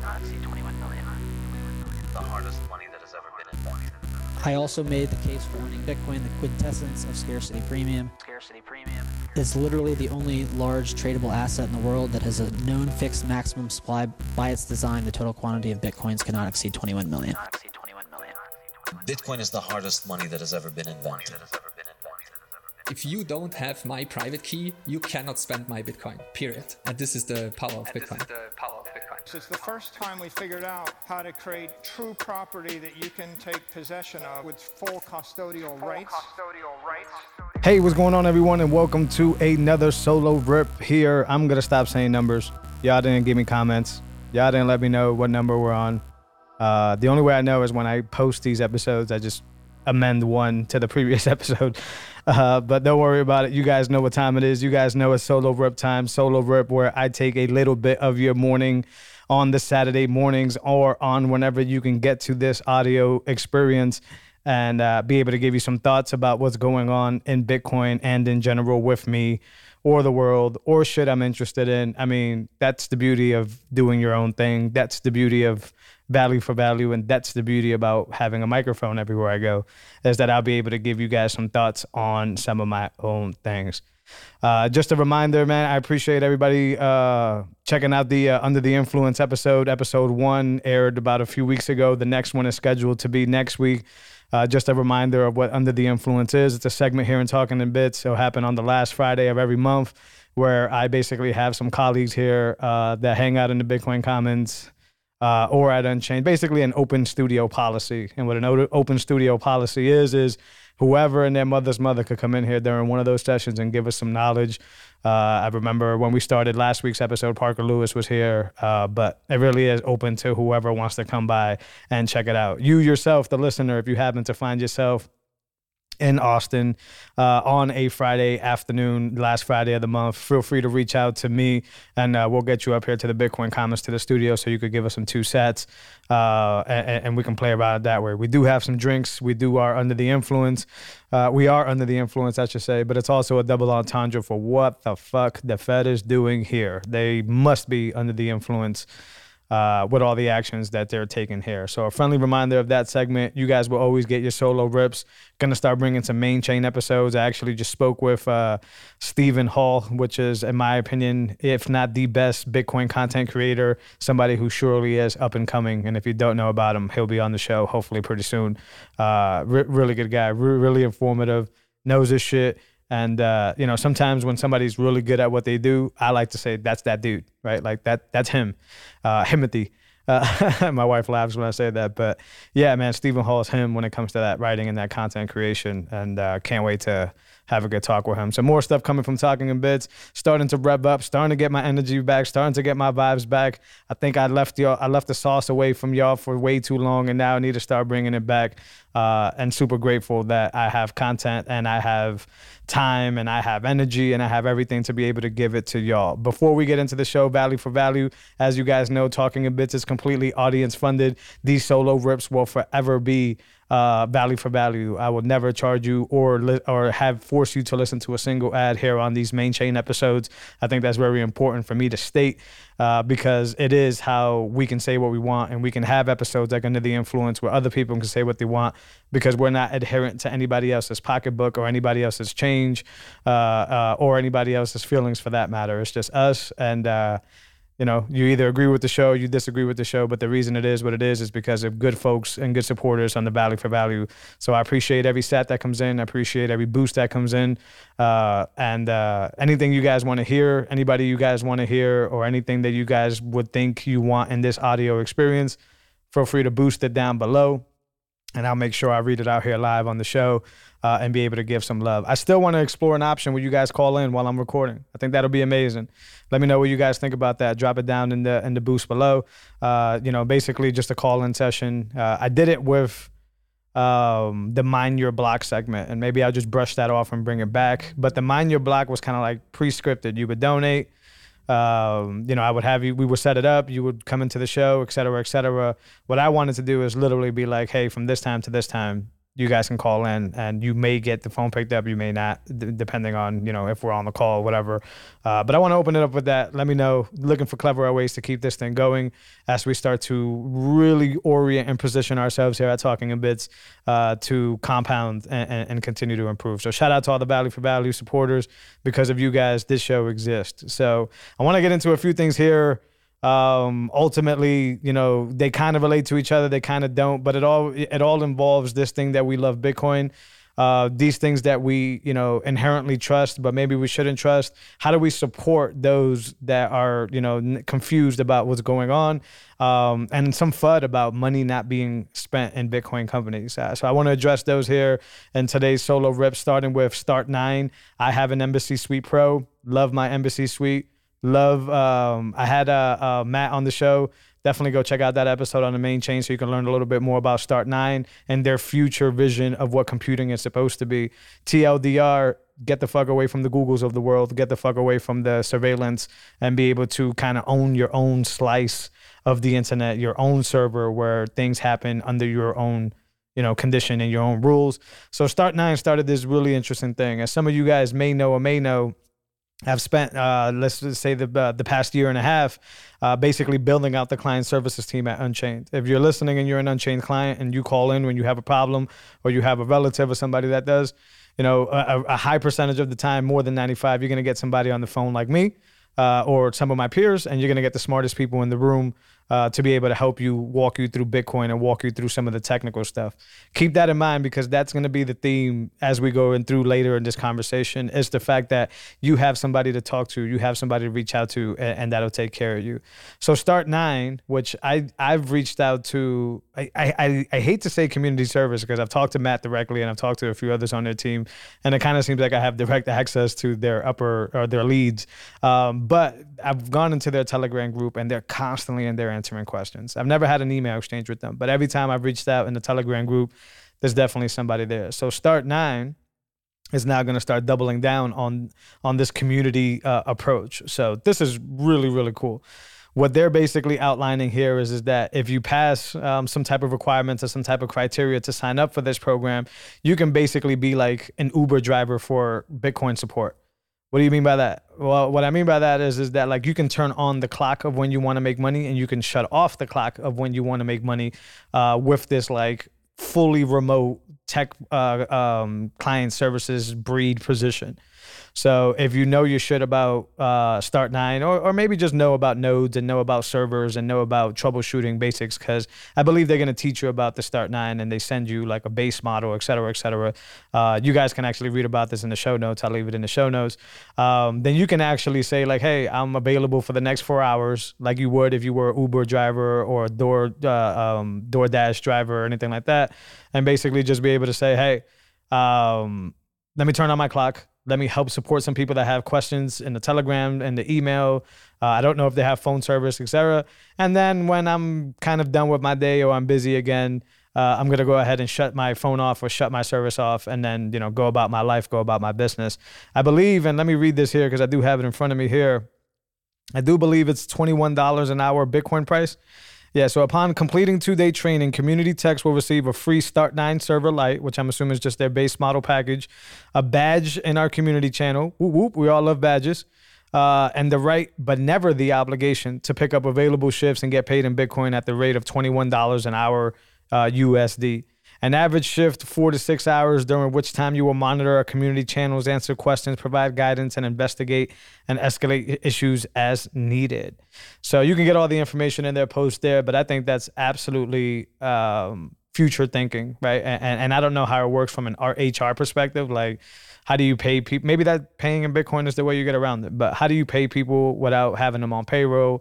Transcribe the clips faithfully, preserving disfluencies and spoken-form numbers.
cannot exceed twenty-one million. The hardest money that has ever been invented. I also made the case for owning Bitcoin, the quintessence of scarcity premium. Scarcity premium. It's literally the only large tradable asset in the world that has a known fixed maximum supply. By its design, the total quantity of Bitcoins cannot exceed twenty-one million. Cannot exceed twenty-one million. Bitcoin is the hardest money that has ever been invented. If you don't have my private key, you cannot spend my Bitcoin, period. And this is the power of Bitcoin. This is the power of Bitcoin. It's the first time we figured out how to create true property that you can take possession of with full custodial rights. Custodial rights. Hey, what's going on, everyone, and welcome to another solo rip here. I'm gonna stop saying numbers. Y'all didn't give me comments. Y'all didn't let me know what number we're on. Uh, the only way I know is when I post these episodes, I just amend one to the previous episode. Uh, but don't worry about it. You guys know what time it is. You guys know it's solo rip time. Solo rip, where I take a little bit of your morning on the Saturday mornings or on whenever you can get to this audio experience and uh, be able to give you some thoughts about what's going on in Bitcoin and in general with me or the world or shit I'm interested in. I mean, that's the beauty of doing your own thing. That's the beauty of value for value. And that's the beauty about having a microphone everywhere I go, is that I'll be able to give you guys some thoughts on some of my own things. Uh, just a reminder, man, I appreciate everybody uh, checking out the uh, Under the Influence episode. Episode one aired about a few weeks ago. The next one is scheduled to be next week. Uh, just a reminder of what Under the Influence is. It's a segment here in Talking in Bits. It'll happen on the last Friday of every month, where I basically have some colleagues here uh, that hang out in the Bitcoin Commons uh, or at Unchained. Basically an open studio policy. And what an o- open studio policy is, is whoever and their mother's mother could come in here during one of those sessions and give us some knowledge. Uh, I remember when we started last week's episode, Parker Lewis was here, uh, but it really is open to whoever wants to come by and check it out. You yourself, the listener, if you happen to find yourself in Austin uh, on a Friday afternoon, last Friday of the month, feel free to reach out to me and uh, we'll get you up here to the Bitcoin Commons, to the studio, so you could give us some two sets uh, and, and we can play about it that way. We do have some drinks. We do are under the influence. Uh, we are under the influence, I should say, but it's also a double entendre for what the fuck the Fed is doing here. They must be under the influence Uh, with all the actions that they're taking here. So a friendly reminder of that segment. You guys will always get your solo rips. Going to start bringing some main chain episodes. I actually just spoke with uh, Stephen Hall, which is, in my opinion, if not the best Bitcoin content creator, somebody who surely is up and coming. And if you don't know about him, he'll be on the show hopefully pretty soon. Uh, re- really good guy, re- really informative, knows his shit. And, uh, you know, sometimes when somebody's really good at what they do, I like to say, that's that dude, right? Like that, that's him, uh, Himothy. Uh, my wife laughs when I say that, but yeah, man, Stephen Hall is him when it comes to that writing and that content creation. And uh, can't wait to have a good talk with him. So more stuff coming from Talking in Bits, starting to rev up, starting to get my energy back, starting to get my vibes back. I think I left y'all, I left the sauce away from y'all for way too long, and now I need to start bringing it back. Uh, and super grateful that I have content and I have time and I have energy and I have everything to be able to give it to y'all. Before we get into the show, Value for Value, as you guys know, Talking in Bits is completely audience funded. These solo rips will forever be uh, value for value. I will never charge you or li- or have force you to listen to a single ad here on these main chain episodes. I think that's very important for me to state uh, because it is how we can say what we want, and we can have episodes like Under the Influence where other people can say what they want, because we're not adherent to anybody else's pocketbook or anybody else's change uh, uh, or anybody else's feelings for that matter. It's just us, and uh, you know, you either agree with the show, you disagree with the show, but the reason it is what it is is because of good folks and good supporters on the Value for Value. So I appreciate every sat that comes in. I appreciate every boost that comes in. Uh, and uh, anything you guys want to hear, anybody you guys want to hear, or anything that you guys would think you want in this audio experience, feel free to boost it down below. And I'll make sure I read it out here live on the show uh, and be able to give some love. I still want to explore an option where you guys call in while I'm recording. I think that'll be amazing. Let me know what you guys think about that. Drop it down in the in the boost below. Uh, you know, basically just a call-in session. Uh, I did it with um, the Mind Your Block segment, and maybe I'll just brush that off and bring it back. But the Mind Your Block was kind of like pre-scripted. You would donate. Um, you know, I would have you, we would set it up, you would come into the show, et cetera, et cetera. What I wanted to do is literally be like, hey, from this time to this time, you guys can call in, and you may get the phone picked up, you may not, d- depending on, you know, if we're on the call or whatever. Uh, but I want to open it up with that. Let me know, looking for clever ways to keep this thing going as we start to really orient and position ourselves here at Talking in Bits uh, to compound and, and, and continue to improve. So shout out to all the Value for Value supporters. Because of you guys, this show exists. So I want to get into a few things here. Um, ultimately, you know, they kind of relate to each other. They kind of don't, but it all, it all involves this thing that we love, Bitcoin. Uh, these things that we, you know, inherently trust, but maybe we shouldn't trust. How do we support those that are, you know, n- confused about what's going on? Um, and some FUD about money not being spent in Bitcoin companies. Uh, so I want to address those here in today's solo rip, starting with Start nine. I have an Embassy Suite Pro. Love my Embassy Suite. Love, um, I had uh, uh, Matt on the show. Definitely go check out that episode on the main chain so you can learn a little bit more about Start nine and their future vision of what computing is supposed to be. T L D R, get the fuck away from the Googles of the world, get the fuck away from the surveillance, and be able to kind of own your own slice of the internet, your own server where things happen under your own, you know, condition and your own rules. So Start nine started this really interesting thing. As some of you guys may know or may know, I've spent, uh, let's just say, the uh, the past year and a half uh, basically building out the client services team at Unchained. If you're listening and you're an Unchained client and you call in when you have a problem or you have a relative or somebody that does, you know, a, a high percentage of the time, more than ninety-five, you're going to get somebody on the phone like me uh, or some of my peers, and you're going to get the smartest people in the room uh, to be able to help you, walk you through Bitcoin and walk you through some of the technical stuff. Keep that in mind, because that's going to be the theme as we go in through later in this conversation, is the fact that you have somebody to talk to, you have somebody to reach out to, and, and that'll take care of you. So Start nine, which I, I've reached out to, I, I, I hate to say community service because I've talked to Matt directly and I've talked to a few others on their team, and it kind of seems like I have direct access to their upper or their leads. Um, but I've gone into their Telegram group and they're constantly in there answering questions. I've never had an email exchange with them, but every time I've reached out in the Telegram group, there's definitely somebody there. So Start nine is now going to start doubling down on on this community uh, approach. So this is really, really cool. What they're basically outlining here is, is that if you pass um, some type of requirements or some type of criteria to sign up for this program, you can basically be like an Uber driver for Bitcoin support. What do you mean by that? Well, what I mean by that is, is that like you can turn on the clock of when you want to make money, and you can shut off the clock of when you want to make money uh, with this like fully remote tech uh, um, client services breed position. So if you know your shit about uh, Start nine, or, or maybe just know about nodes and know about servers and know about troubleshooting basics, because I believe they're going to teach you about the Start nine, and they send you like a base model, et cetera, et cetera. Uh, you guys can actually read about this in the show notes. I'll leave it in the show notes. Um, then you can actually say like, hey, I'm available for the next four hours, like you would if you were an Uber driver or a Door, uh, um, DoorDash driver or anything like that. And basically just be able to say, hey, um, let me turn on my clock. Let me help support some people that have questions in the Telegram and the email. Uh, I don't know if they have phone service, et cetera. And then when I'm kind of done with my day or I'm busy again, uh, I'm going to go ahead and shut my phone off or shut my service off, and then, you know, go about my life, go about my business. I believe, and let me read this here because I do have it in front of me here. I do believe it's twenty-one dollars an hour Bitcoin price. Yeah, so upon completing two-day training, Community Techs will receive a free Start nine server Lite, which I'm assuming is just their base model package, a badge in our community channel. Whoop, whoop, we all love badges. Uh, and the right, but never the obligation, to pick up available shifts and get paid in Bitcoin at the rate of twenty-one dollars an hour uh, U S D. An average shift, four to six hours, during which time you will monitor our community channels, answer questions, provide guidance, and investigate and escalate issues as needed. So you can get all the information in their post there, but I think that's absolutely um, future thinking, right? And, and I don't know how it works from an H R perspective. Like, how do you pay people? Maybe that paying in Bitcoin is the way you get around it, but how do you pay people without having them on payroll?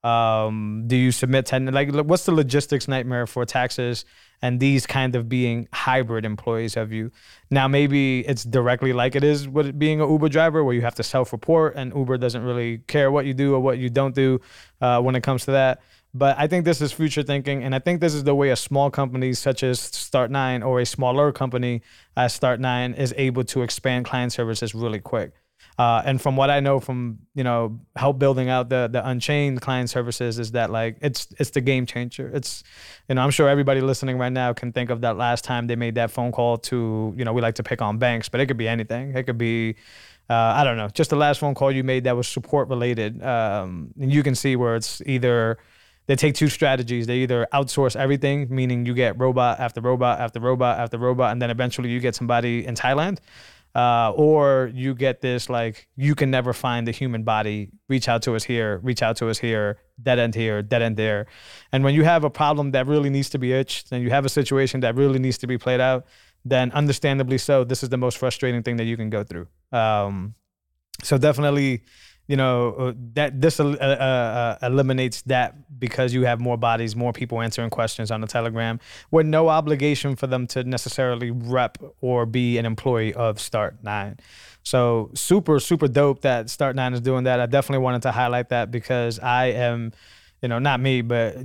Um, do you submit ten? Like, what's the logistics nightmare for taxes and these kind of being hybrid employees of you? Now, maybe it's directly like it is with being an Uber driver, where you have to self-report and Uber doesn't really care what you do or what you don't do uh, when it comes to that. But I think this is future thinking, and I think this is the way a small company such as Start nine, or a smaller company as Start nine, is able to expand client services really quick. Uh, and from what I know from, you know, help building out the the Unchained client services is that like it's it's the game changer. It's, you know, I'm sure everybody listening right now can think of that last time they made that phone call to, you know, we like to pick on banks, but it could be anything. It could be, uh, I don't know, just the last phone call you made that was support related. Um, and you can see where it's either, they take two strategies. They either outsource everything, meaning you get robot after robot after robot after robot, and then eventually you get somebody in Thailand. Uh, or you get this, like, you can never find the human body, reach out to us here, reach out to us here, dead end here, dead end there. And when you have a problem that really needs to be itched, and you have a situation that really needs to be played out, then understandably so, this is the most frustrating thing that you can go through. Um, so definitely, you know, that this uh, uh, eliminates that because you have more bodies, more people answering questions on the Telegram with no obligation for them to necessarily rep or be an employee of Start nine. So super, super dope that Start nine is doing that. I definitely wanted to highlight that because I am, you know, not me, but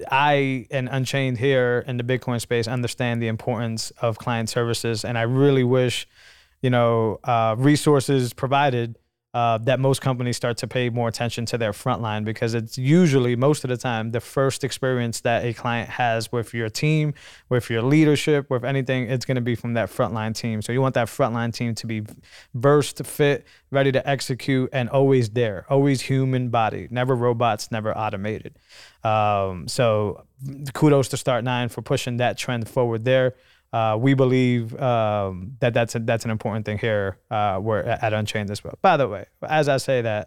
I and Unchained here in the Bitcoin space understand the importance of client services. And I really wish, you know, uh, resources provided Uh, that most companies start to pay more attention to their frontline, because it's usually, most of the time, the first experience that a client has with your team, with your leadership, with anything, it's going to be from that frontline team. So you want that frontline team to be versed, fit, ready to execute, and always there, always human body, never robots, never automated. Um, so kudos to Start nine for pushing that trend forward there. Uh, we believe um, that that's a, that's an important thing here. Uh, we're at Unchained as well. By the way, as I say that,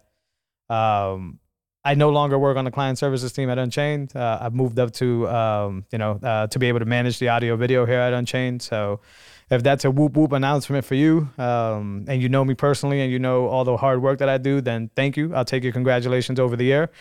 um, I no longer work on the client services team at Unchained. Uh, I've moved up to um, you know uh, to be able to manage the audio video here at Unchained. So if that's a whoop whoop announcement for you, um, and you know me personally, and you know all the hard work that I do, then thank you. I'll take your congratulations over the air.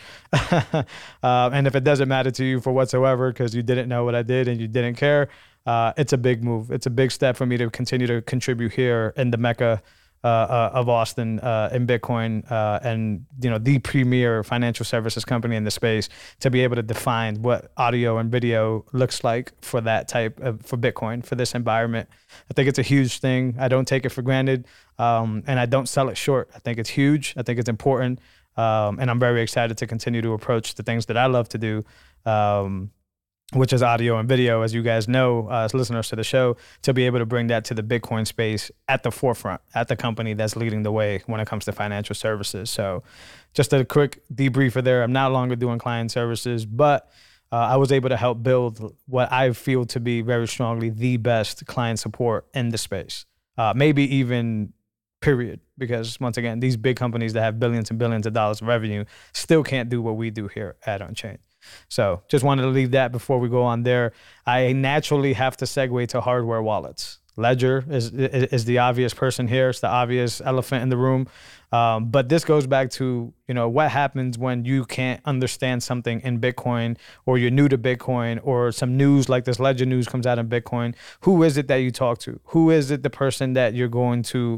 uh, and if it doesn't matter to you for whatsoever because you didn't know what I did and you didn't care, Uh, it's a big move. It's a big step for me to continue to contribute here in the Mecca uh, uh, of Austin uh, in Bitcoin, uh, and you know the premier financial services company in the space, to be able to define what audio and video looks like for that type of, for Bitcoin, for this environment. I think it's a huge thing. I don't take it for granted, um, and I don't sell it short. I think it's huge. I think it's important, um, and I'm very excited to continue to approach the things that I love to do. Um, which is audio and video, as you guys know, uh, as listeners to the show, to be able to bring that to the Bitcoin space at the forefront, at the company that's leading the way when it comes to financial services. So just a quick debriefer there. I'm no longer doing client services, but uh, I was able to help build what I feel to be very strongly the best client support in the space, uh, maybe even period, because once again, these big companies that have billions and billions of dollars of revenue still can't do what we do here at Unchained. So just wanted to leave that before we go on there. I naturally have to segue to hardware wallets. Ledger is is the obvious person here. It's the obvious elephant in the room. Um, but this goes back to, you know, what happens when you can't understand something in Bitcoin, or you're new to Bitcoin, or some news like this Ledger news comes out in Bitcoin. Who is it that you talk to? Who is it the person that you're going to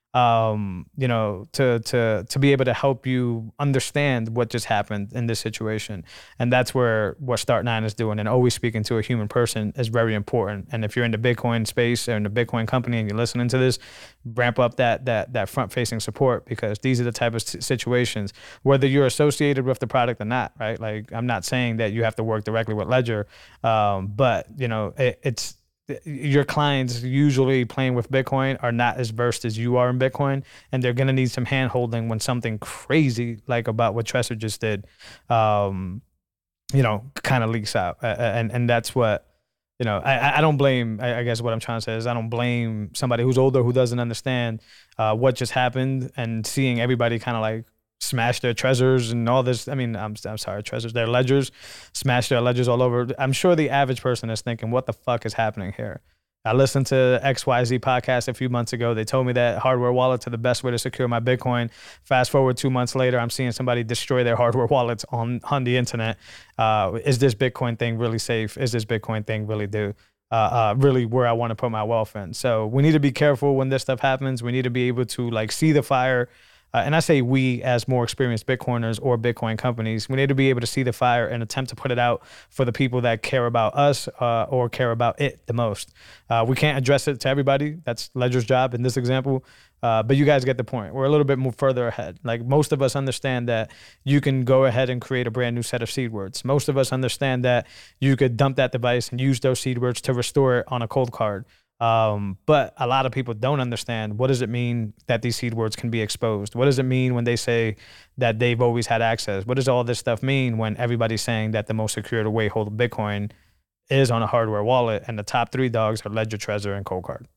Um, you know, to to to be able to help you understand what just happened in this situation? And that's where what Start nine is doing, and always speaking to a human person is very important. And if you're in the Bitcoin space or in the Bitcoin company and you're listening to this, ramp up that that that front-facing support, because these are the type of situations, whether you're associated with the product or not, right? Like, I'm not saying that you have to work directly with Ledger, um, but you know, it, it's your clients usually playing with Bitcoin are not as versed as you are in Bitcoin, and they're going to need some hand holding when something crazy like about what Trezor just did, um, you know, kind of leaks out. Uh, and, and that's what, you know, I, I don't blame, I, I guess what I'm trying to say is I don't blame somebody who's older who doesn't understand uh, what just happened, and seeing everybody kind of like smash their Trezors and all this. I mean, I'm I'm sorry, Trezors, their ledgers, smash their ledgers all over. I'm sure the average person is thinking, what the fuck is happening here? I listened to X Y Z podcast a few months ago. They told me that hardware wallets are the best way to secure my Bitcoin. Fast forward two months later, I'm seeing somebody destroy their hardware wallets on, on the internet. Uh, is this Bitcoin thing really safe? Is this Bitcoin thing really do? Uh, uh, really where I want to put my wealth in? So we need to be careful when this stuff happens. We need to be able to like see the fire. Uh, and I say we as more experienced Bitcoiners or Bitcoin companies, we need to be able to see the fire and attempt to put it out for the people that care about us uh, or care about it the most. Uh, we can't address it to everybody. That's Ledger's job in this example. Uh, but you guys get the point. We're a little bit more further ahead. Like most of us understand that you can go ahead and create a brand new set of seed words. Most of us understand that you could dump that device and use those seed words to restore it on a cold card. Um, but a lot of people don't understand, what does it mean that these seed words can be exposed? What does it mean when they say that they've always had access? What does all this stuff mean when everybody's saying that the most secure way to hold Bitcoin is on a hardware wallet, and the top three dogs are Ledger, Trezor, and Coldcard?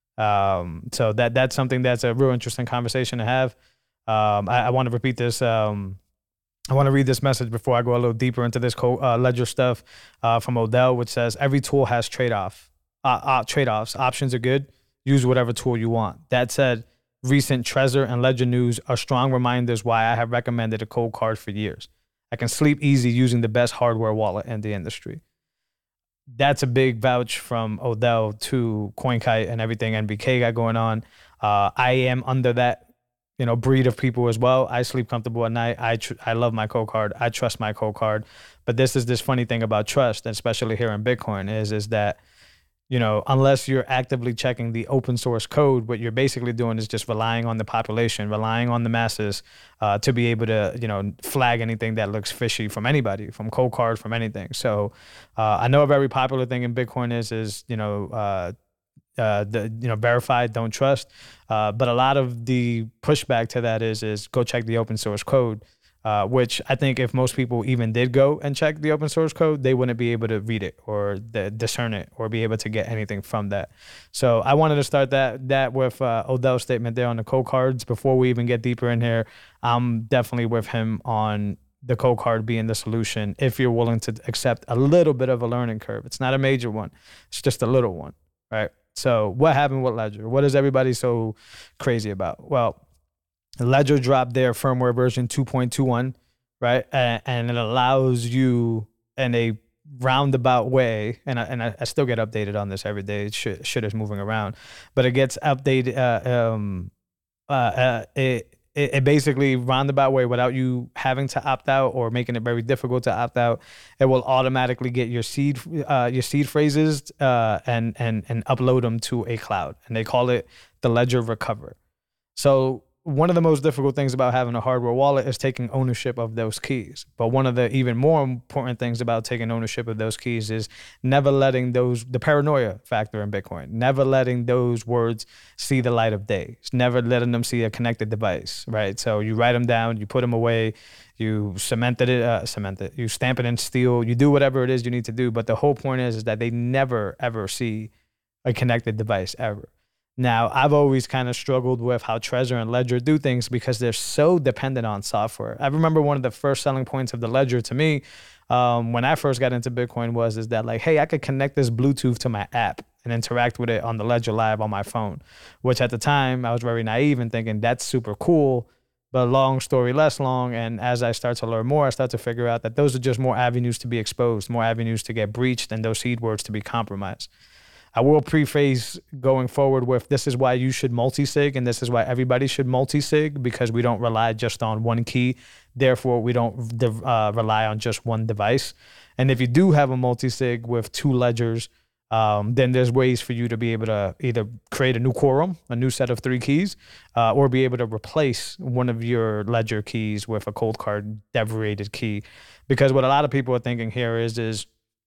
Um, so that that's something that's a real interesting conversation to have. Um, I, I want to repeat this. Um, I want to read this message before I go a little deeper into this co- uh, Ledger stuff uh, from Odell, which says, every tool has trade-off, uh, uh, trade-offs. Options are good. Use whatever tool you want. That said, recent Trezor and Ledger news are strong reminders why I have recommended a cold card for years. I can sleep easy using the best hardware wallet in the industry. That's a big vouch from Odell to CoinKite and everything N B K got going on. Uh, I am under that, you know, breed of people as well. I sleep comfortable at night. I tr- I love my cold card. I trust my cold card. But this is this funny thing about trust, especially here in Bitcoin, is is that, you know, unless you're actively checking the open source code, what you're basically doing is just relying on the population, relying on the masses uh, to be able to, you know, flag anything that looks fishy from anybody, from cold card, from anything. So uh, I know a very popular thing in Bitcoin is, is you know, uh, uh, the you know, verified, don't trust. Uh, but a lot of the pushback to that is, is go check the open source code. Uh, which I think if most people even did go and check the open source code, they wouldn't be able to read it or the, discern it or be able to get anything from that. So I wanted to start that that with uh, Odell's statement there on the cold cards. Before we even get deeper in here, I'm definitely with him on the cold card being the solution if you're willing to accept a little bit of a learning curve. It's not a major one. It's just a little one, right? So what happened with Ledger? What is everybody so crazy about? Well, Ledger dropped their firmware version two point two one, right? And, and it allows you in a roundabout way, and I, and I, I still get updated on this every day. Shit, shit is moving around, but it gets updated. Uh, um, uh, uh, it, it it basically roundabout way without you having to opt out or making it very difficult to opt out. It will automatically get your seed uh, your seed phrases uh, and and and upload them to a cloud, and they call it the Ledger Recover. So one of the most difficult things about having a hardware wallet is taking ownership of those keys. But one of the even more important things about taking ownership of those keys is never letting those, the paranoia factor in Bitcoin, never letting those words see the light of day. It's never letting them see a connected device, right? So you write them down, you put them away, you cement it, uh, cement it, you stamp it in steel, you do whatever it is you need to do. But the whole point is, is that they never, ever see a connected device ever. Now, I've always kind of struggled with how Trezor and Ledger do things because they're so dependent on software. I remember one of the first selling points of the Ledger to me um, when I first got into Bitcoin was is that like, hey, I could connect this Bluetooth to my app and interact with it on the Ledger Live on my phone, which at the time I was very naive and thinking that's super cool, but long story less long. And as I start to learn more, I start to figure out that those are just more avenues to be exposed, more avenues to get breached, and those seed words to be compromised. I will preface going forward with this is why you should multi-sig and this is why everybody should multi-sig, because we don't rely just on one key. Therefore, we don't uh, rely on just one device. And if you do have a multi-sig with two ledgers, um, then there's ways for you to be able to either create a new quorum, a new set of three keys, uh, or be able to replace one of your ledger keys with a cold card deviated key. Because what a lot of people are thinking here is, is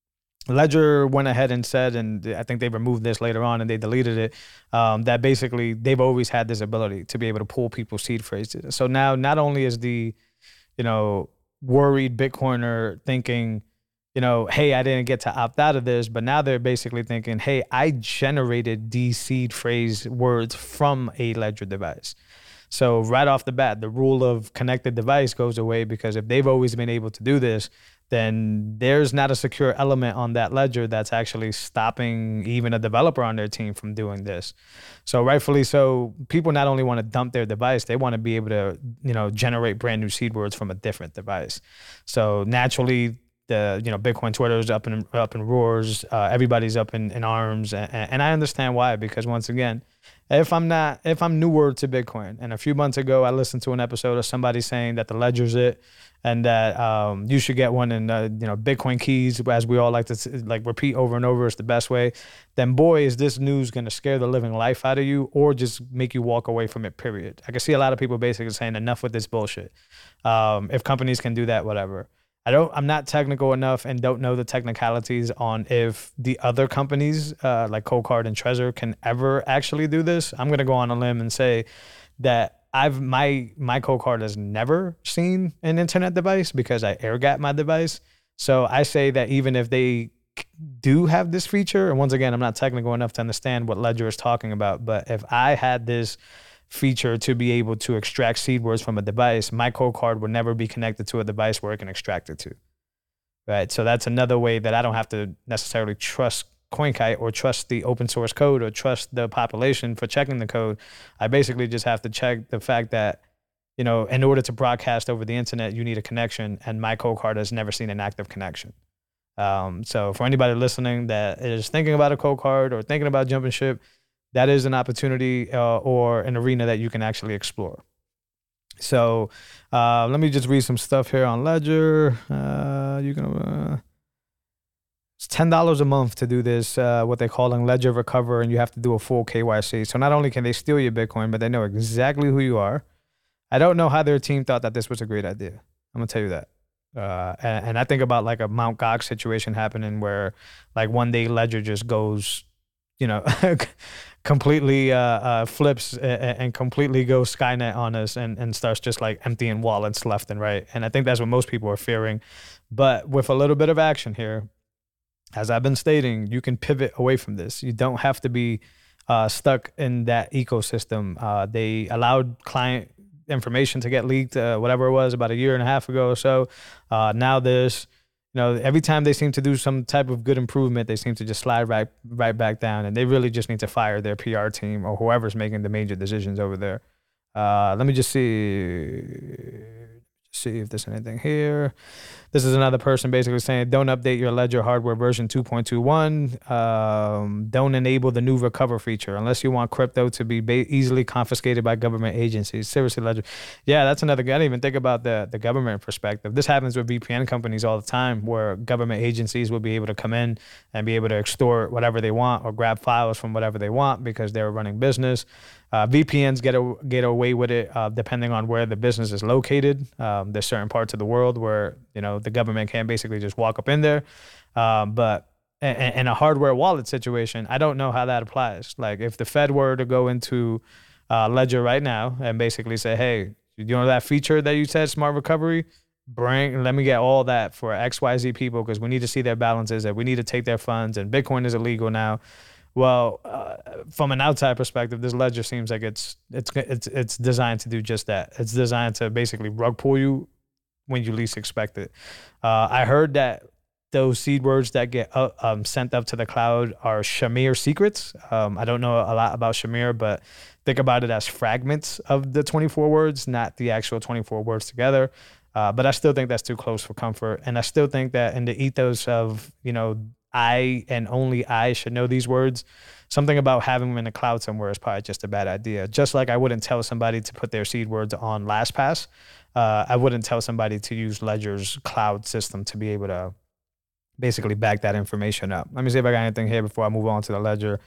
Ledger went ahead and said, and I think they removed this later on and they deleted it, um, that basically they've always had this ability to be able to pull people's seed phrases. So now not only is the, you know, worried Bitcoiner thinking, you know, hey, I didn't get to opt out of this, but now they're basically thinking, hey, I generated these seed phrase words from a Ledger device. So right off the bat, the rule of connected device goes away, because if they've always been able to do this, then there's not a secure element on that ledger that's actually stopping even a developer on their team from doing this. So rightfully so, people not only want to dump their device, they want to be able to, you know, generate brand new seed words from a different device. So naturally, the you know Bitcoin Twitter's up in up in roars. Uh, everybody's up in, in arms, and, and I understand why. Because once again, if I'm not if I'm newer to Bitcoin, and a few months ago I listened to an episode of somebody saying that the ledger's it, and that um, you should get one, and uh, you know Bitcoin keys, as we all like to like repeat over and over, is the best way. Then boy, is this news going to scare the living life out of you, or just make you walk away from it. Period. I can see a lot of people basically saying enough with this bullshit. Um, if companies can do that, whatever. I don't, I'm not technical enough and don't know the technicalities on if the other companies uh, like Coldcard and Trezor can ever actually do this. I'm going to go on a limb and say that I've, my, my Coldcard has never seen an internet device because I air gap my device. So I say that even if they do have this feature, and once again, I'm not technical enough to understand what Ledger is talking about, but if I had this feature to be able to extract seed words from a device, my Coldcard would never be connected to a device where it can extract it to. Right. So that's another way that I don't have to necessarily trust CoinKite or trust the open source code or trust the population for checking the code. I basically just have to check the fact that, you know, in order to broadcast over the internet, you need a connection, and my Coldcard has never seen an active connection. Um, so for anybody listening that is thinking about a Coldcard or thinking about jumping ship, that is an opportunity uh, or an arena that you can actually explore. So uh, let me just read some stuff here on Ledger. Uh, you can, uh, it's ten dollars a month to do this, uh, what they're calling Ledger Recover, and you have to do a full K Y C. So not only can they steal your Bitcoin, but they know exactly who you are. I don't know how their team thought that this was a great idea. I'm going to tell you that. Uh, and, and I think about like a Mount Gox situation happening where like one day Ledger just goes, you know, completely uh, uh, flips and, and completely goes Skynet on us and, and starts just like emptying wallets left and right. And I think that's what most people are fearing. But with a little bit of action here, as I've been stating, you can pivot away from this. You don't have to be uh, stuck in that ecosystem. Uh, they allowed client information to get leaked, uh, whatever it was, about a year and a half ago or so. Uh, now there's, you know, every time they seem to do some type of good improvement, they seem to just slide right right back down, and they really just need to fire their P R team or whoever's making the major decisions over there. Uh, let me just see, see if there's anything here. This is another person basically saying, don't update your Ledger hardware version two point two one. Um, don't enable the new recover feature unless you want crypto to be ba- easily confiscated by government agencies. Seriously, Ledger. Yeah, that's another, I didn't even think about the, the government perspective. This happens with V P N companies all the time, where government agencies will be able to come in and be able to extort whatever they want or grab files from whatever they want because they're running business. Uh, V P Ns get a, get away with it uh, depending on where the business is located. Um, there's certain parts of the world where, you know, the government can basically just walk up in there. Um, but in, in a hardware wallet situation, I don't know how that applies. Like if the Fed were to go into uh, Ledger right now and basically say, hey, you know that feature that you said, smart recovery, bring, let me get all that for X Y Z people because we need to see their balances and we need to take their funds, and Bitcoin is illegal now. Well, uh, from an outside perspective, this Ledger seems like it's it's it's it's designed to do just that. It's designed to basically rug pull you when you least expect it. Uh, I heard that those seed words that get uh, um, sent up to the cloud are Shamir secrets. Um, I don't know a lot about Shamir, but think about it as fragments of the twenty-four words, not the actual twenty-four words together. Uh, but I still think that's too close for comfort. And I still think that in the ethos of, you know, I and only I should know these words, something about having them in the cloud somewhere is probably just a bad idea. Just like I wouldn't tell somebody to put their seed words on LastPass, uh, I wouldn't tell somebody to use Ledger's cloud system to be able to basically back that information up. Let me see if I got anything here before I move on to the Ledger.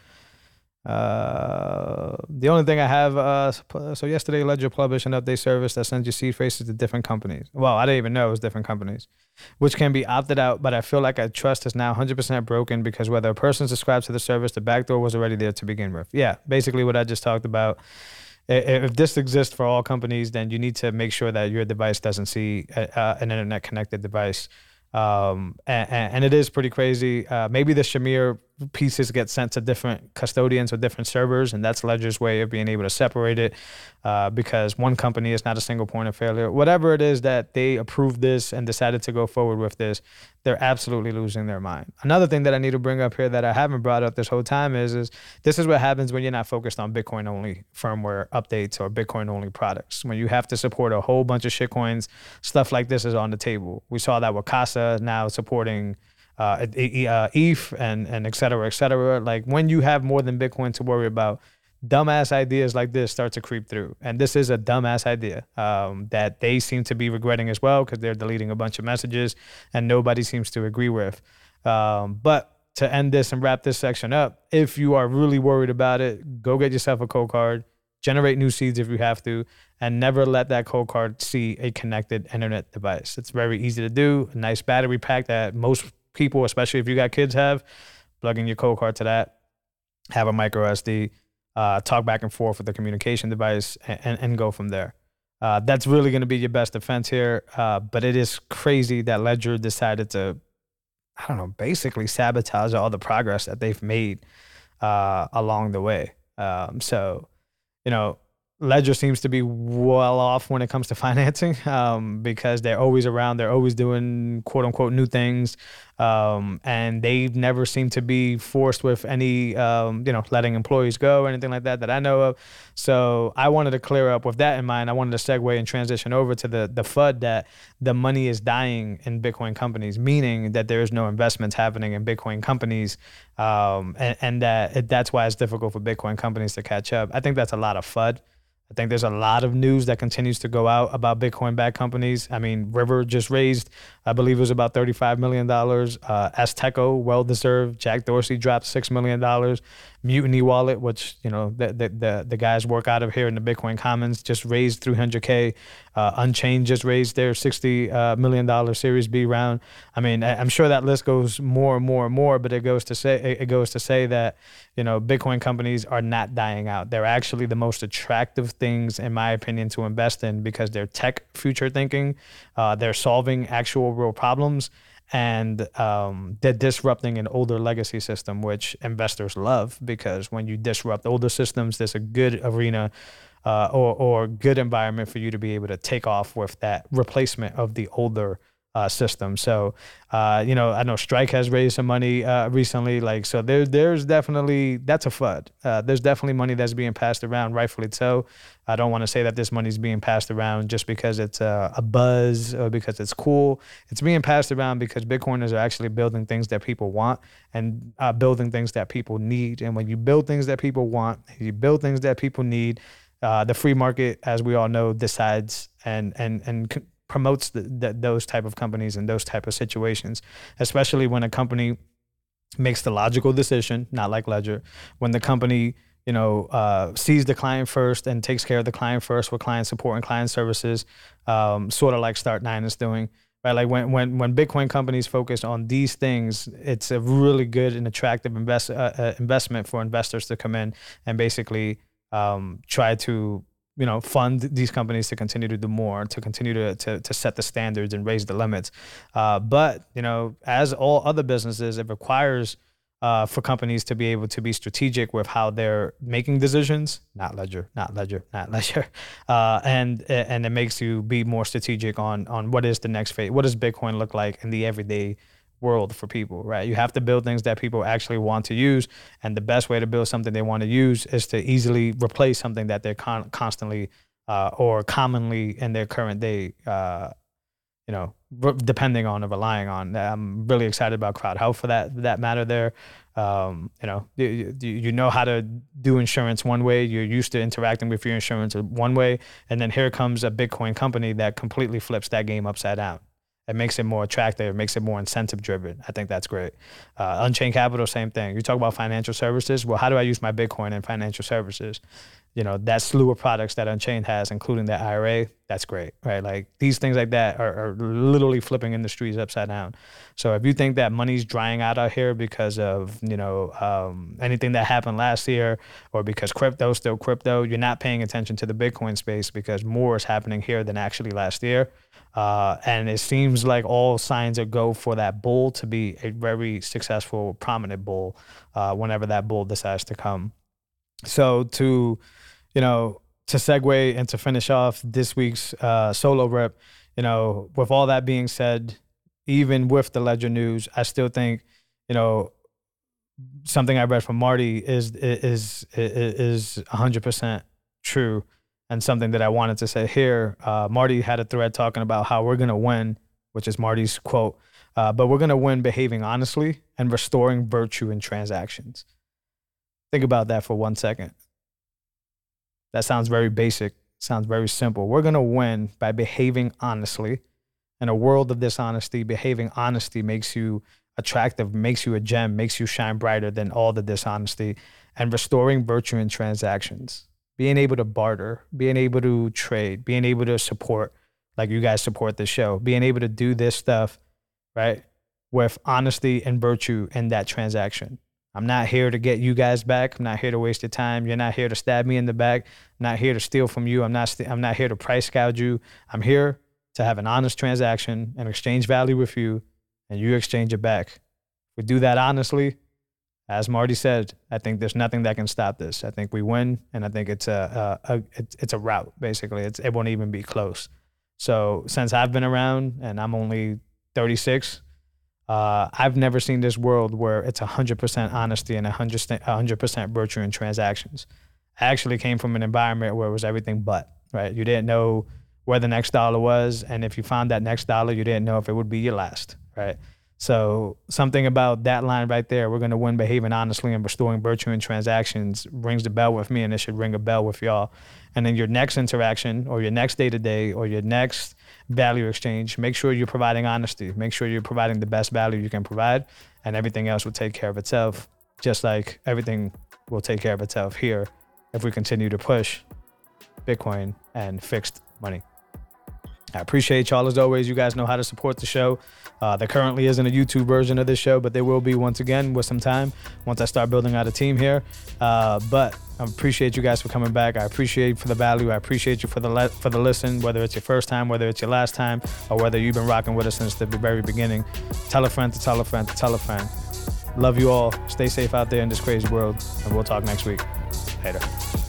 Uh, the only thing I have, uh, so yesterday Ledger published an update service that sends you seed phrases to different companies. Well, I didn't even know it was different companies, which can be opted out, but I feel like our trust is now one hundred percent broken because whether a person subscribes to the service, the backdoor was already there to begin with. Yeah, basically what I just talked about. If this exists for all companies, then you need to make sure that your device doesn't see a, uh, an internet connected device. Um, and, and it is pretty crazy. Uh, maybe the Shamir pieces get sent to different custodians or different servers, and that's Ledger's way of being able to separate it, uh, because one company is not a single point of failure. Whatever it is that they approved this and decided to go forward with this, they're absolutely losing their mind. Another thing that I need to bring up here that I haven't brought up this whole time is, is this is what happens when you're not focused on Bitcoin-only firmware updates or Bitcoin-only products. When you have to support a whole bunch of shitcoins, stuff like this is on the table. We saw that with Casa now supporting uh, E T H and, and et cetera, et cetera. Like when you have more than Bitcoin to worry about, dumbass ideas like this start to creep through. And this is a dumbass idea um, that they seem to be regretting as well, because they're deleting a bunch of messages and nobody seems to agree with. Um, but to end this and wrap this section up, if you are really worried about it, go get yourself a cold card, generate new seeds if you have to, and never let that cold card see a connected internet device. It's very easy to do. A nice battery pack that most people, especially if you got kids, have. Plug in your cold card to that, have a micro S D, uh, talk back and forth with the communication device, and, and, and go from there. Uh, that's really going to be your best defense here. Uh, but it is crazy that Ledger decided to, I don't know, basically sabotage all the progress that they've made uh, along the way. Um, so, you know, Ledger seems to be well off when it comes to financing um, because they're always around. They're always doing quote unquote new things. Um, and they've never seemed to be forced with any, um, you know, letting employees go or anything like that that I know of. So I wanted to clear up with that in mind. I wanted to segue and transition over to the, the F U D that the money is dying in Bitcoin companies, meaning that there is no investments happening in Bitcoin companies. Um, and, and that it, that's why it's difficult for Bitcoin companies to catch up. I think that's a lot of F U D. I think there's a lot of news that continues to go out about Bitcoin-backed companies. I mean, River just raised, I believe it was about thirty-five million dollars. Uh, Azteco, well-deserved. Jack Dorsey dropped six million dollars. Mutiny Wallet, which, you know, the, the, the, the guys work out of here in the Bitcoin Commons, just raised three hundred K. Uh, Unchained just raised their sixty million dollars Series B round. I mean, I'm sure that list goes more and more and more, but it goes to say it goes to say that, you know, Bitcoin companies are not dying out. They're actually the most attractive things, in my opinion, to invest in because they're tech future thinking. Uh, they're solving actual real problems. And um, they're disrupting an older legacy system, which investors love, because when you disrupt older systems, there's a good arena uh, or, or good environment for you to be able to take off with that replacement of the older uh, system. So, uh, you know, I know Strike has raised some money uh, recently. Like, so there, there's definitely, that's a F U D. Uh, there's definitely money that's being passed around, rightfully so. I don't want to say that this money's being passed around just because it's a, a buzz or because it's cool. It's being passed around because Bitcoiners are actually building things that people want and uh, building things that people need. And when you build things that people want, you build things that people need, uh, the free market, as we all know, decides and and and c- promotes the, the, those type of companies and those type of situations, especially when a company makes the logical decision, not like Ledger, when the company, you know, uh, sees the client first and takes care of the client first with client support and client services, um, sort of like Start nine is doing, right? Like when, when, when Bitcoin companies focus on these things, it's a really good and attractive invest, uh, uh, investment for investors to come in and basically um, try to, you know, fund these companies to continue to do more, to continue to to, to set the standards and raise the limits. Uh, but, you know, as all other businesses, it requires uh, for companies to be able to be strategic with how they're making decisions. Not Ledger, not Ledger, not Ledger. Uh, and and it makes you be more strategic on on what is the next phase. What does Bitcoin look like in the everyday world for people, right? You have to build things that people actually want to use, and the best way to build something they want to use is to easily replace something that they're con- constantly uh, or commonly in their current day, uh, you know, re- depending on or relying on. I'm really excited about CrowdHealth for that that matter there. Um, you know, you, you know how to do insurance one way. You're used to interacting with your insurance one way, and then here comes a Bitcoin company that completely flips that game upside down. It makes it more attractive. It makes it more incentive driven. I think that's great. Uh, Unchained Capital, same thing. You talk about financial services. Well, how do I use my Bitcoin in financial services? you know, that slew of products that Unchained has, including the I R A, that's great, right? Like these things like that are, are literally flipping industries upside down. So if you think that money's drying out out here because of, you know, um, anything that happened last year or because crypto's still crypto, you're not paying attention to the Bitcoin space because more is happening here than actually last year. Uh, and it seems like all signs are go for that bull to be a very successful, prominent bull uh, whenever that bull decides to come. So to, you know, to segue and to finish off this week's uh, solo rip, you know, with all that being said, even with the Ledger news, I still think, you know, something I read from Marty is is is is one hundred percent true, and something that I wanted to say here. Uh, Marty had a thread talking about how we're gonna win, which is Marty's quote, uh, but we're gonna win behaving honestly and restoring virtue in transactions. Think about that for one second. That sounds very basic, sounds very simple. We're gonna win by behaving honestly. In a world of dishonesty, behaving honesty makes you attractive, makes you a gem, makes you shine brighter than all the dishonesty. And restoring virtue in transactions. Being able to barter, being able to trade, being able to support, like you guys support the show, being able to do this stuff, right, with honesty and virtue in that transaction. I'm not here to get you guys back. I'm not here to waste your time. You're not here to stab me in the back. I'm not here to steal from you. I'm not st- I'm not here to price gouge you. I'm here to have an honest transaction and exchange value with you, and you exchange it back. If we do that honestly, as Marty said, I think there's nothing that can stop this. I think we win, and I think it's a, a, a it's, it's a rout, basically. It's, it won't even be close. So since I've been around, and I'm only thirty-six, Uh, I've never seen this world where it's one hundred percent honesty and one hundred percent virtue in transactions. I actually came from an environment where it was everything but, right? You didn't know where the next dollar was, and if you found that next dollar, you didn't know if it would be your last, right? So something about that line right there, we're going to win behaving honestly and restoring virtue in transactions, rings the bell with me, and it should ring a bell with y'all. And then your next interaction or your next day-to-day or your next value exchange, make sure you're providing honesty. Make sure you're providing the best value you can provide, and everything else will take care of itself, just like everything will take care of itself here if we continue to push Bitcoin and fixed money. I appreciate y'all as always. You guys know how to support the show. Uh, there currently isn't a YouTube version of this show, but there will be once again with some time once I start building out a team here. Uh, but I appreciate you guys for coming back. I appreciate you for the value. I appreciate you for the le- for the listen, whether it's your first time, whether it's your last time, or whether you've been rocking with us since the very beginning. Tell a friend to tell a friend to tell a friend. Love you all. Stay safe out there in this crazy world, and we'll talk next week. Later.